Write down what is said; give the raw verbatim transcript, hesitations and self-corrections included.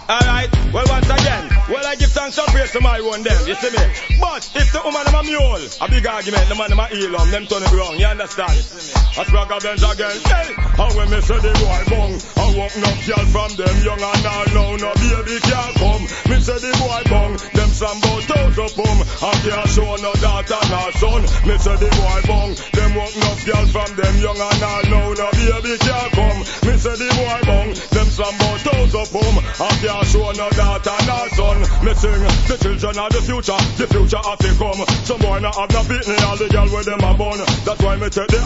Alright, well once again, well I give thanks and praise to my one them, you see me? But if the woman them a mule, a big argument, the man them a heel them turn it wrong, you understand? As Sprague Benz again, hey! And when me say the boy bong, I walk no girl from them young and all now, no baby can't come. Me say the boy bong, them some bout out of them, and can't show no daughter nor son. Me say the boy bong, them walk no girl from them young and all now, no baby can't come. Me say the boy bong, them some bout out of them, and can't show no daughter nor son. Me sing, the children are the future, the future have to come. Some boy not have no beating all the girl with them a bun. That's why me take the